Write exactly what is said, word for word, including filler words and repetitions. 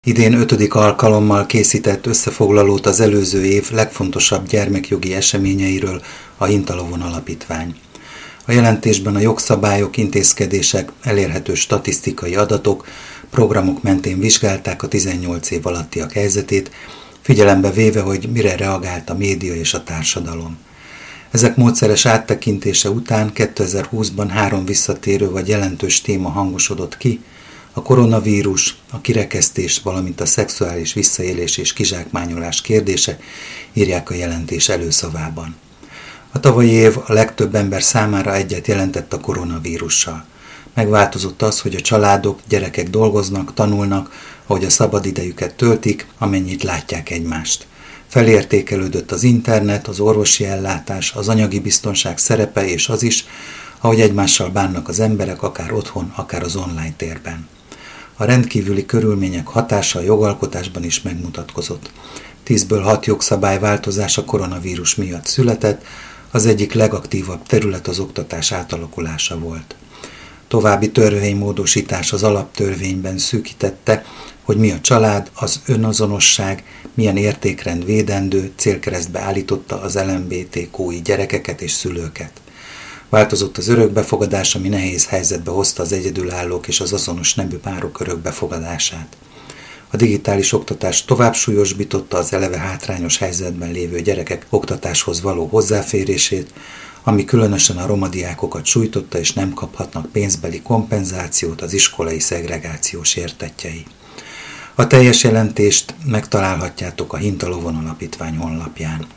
Idén ötödik alkalommal készített összefoglalót az előző év legfontosabb gyermekjogi eseményeiről a Hintalovon Alapítvány. A jelentésben a jogszabályok, intézkedések, elérhető statisztikai adatok, programok mentén vizsgálták a tizennyolc év alattiak helyzetét, figyelembe véve, hogy mire reagált a média és a társadalom. Ezek módszeres áttekintése után kétezer-húszban három visszatérő vagy jelentős téma hangosodott ki: a koronavírus, a kirekesztés, valamint a szexuális visszaélés és kizsákmányolás kérdése, írják a jelentés előszavában. A tavalyi év a legtöbb ember számára egyet jelentett a koronavírussal. Megváltozott az, hogy a családok, gyerekek dolgoznak, tanulnak, ahogy a szabadidejüket töltik, amennyit látják egymást. Felértékelődött az internet, az orvosi ellátás, az anyagi biztonság szerepe és az is, ahogy egymással bánnak az emberek, akár otthon, akár az online térben. A rendkívüli körülmények hatása a jogalkotásban is megmutatkozott. Tízből hat jogszabályváltozás a koronavírus miatt született, az egyik legaktívabb terület az oktatás átalakulása volt. További törvénymódosítás az alaptörvényben szűkítette, hogy mi a család, az önazonosság, milyen értékrend védendő, célkeresztbe állította az el em bé té kú i gyerekeket és szülőket. Változott az örökbefogadás, ami nehéz helyzetbe hozta az egyedülállók és az azonos nemű párok örökbefogadását. A digitális oktatás tovább súlyosbította az eleve hátrányos helyzetben lévő gyerekek oktatáshoz való hozzáférését, ami különösen a roma diákokat sújtotta, és nem kaphatnak pénzbeli kompenzációt az iskolai szegregáció sértettjei. A teljes jelentést megtalálhatjátok a Hintalovon Alapítvány honlapján.